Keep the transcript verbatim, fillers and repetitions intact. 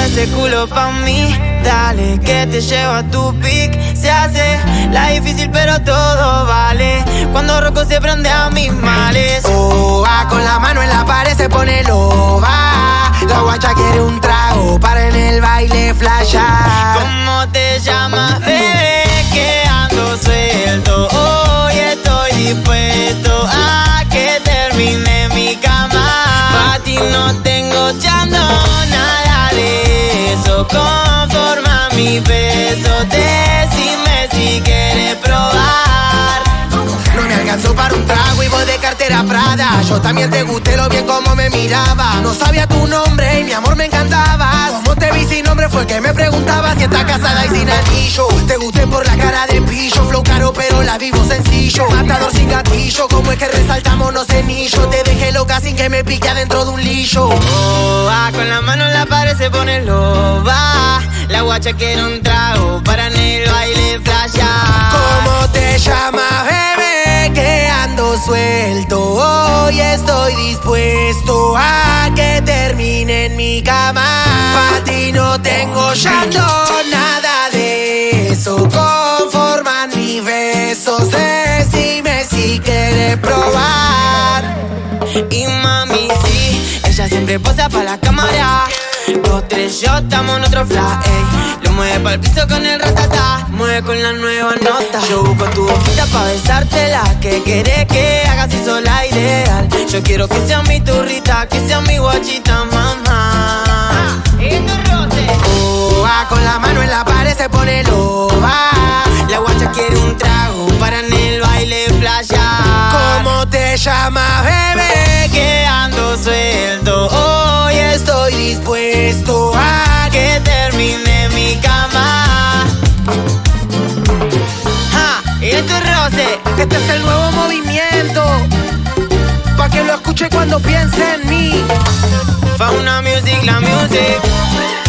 ese culo pa' mí. Dale, que te llevo a tu pic. Se hace la difícil pero todo vale cuando Rocco se prende a mis males. Oh, ah, con la mano en la pared se pone loba. La guacha quiere un trago para en el baile flashar. ¿Cómo te llamas, bebé? Que ando suelto. Hoy estoy dispuesto a que termine mi cama. Pa' ti no tengo chando nada de eso. Conforma mi peso. Decime si quieres probar. No me alcanzó para un trago y voy de cartera Prada. Yo también te gusté lo bien como me miraba. No sabía tu nombre y mi amor me encantaba. Como te vi sin nombre fue que me preguntaba si estás casada y sin anillo. Te gusté por la cara de pillo. Flow caro pero la vivo sencillo. Matador sin gatillo. Como es que resaltamos no cenillo. Te dejé loca sin que me pique adentro de un lillo. Oh, ah, con la mano en la pared se pone loba. La guacha quiere un trago para en el baile flashar. ¿Cómo te llamas, bebé? Que ando suelto. Hoy estoy dispuesto a que termine en mi cama. Pa' ti no tengo llanto, nada de eso. Conforman mis besos. Decime si quieres probar. Y mami, sí, ella siempre posa pa' la cámara. Dos, tres, yo estamos en otro flash, ey. Lo mueve pa'l piso con el ratata. Mueve con la nueva nota. Yo busco tu boquita pa' besártela. ¿Qué querés que hagas si sos la ideal? Yo quiero que sea mi turrita, que sea mi guachita, mamá. Ah, y tu roce. Oh, ah, con la mano en la pared se pone loba. La guacha quiere un trago para en el baile flashar. ¿Cómo te llamas, bebé? Que ando suelto. Hoy Estoy dispuesto a que termine mi cama. Ja, y esto es roce. Este es el nuevo movimiento. Pa' que lo escuche cuando piense en mí. Fauna Music, la music.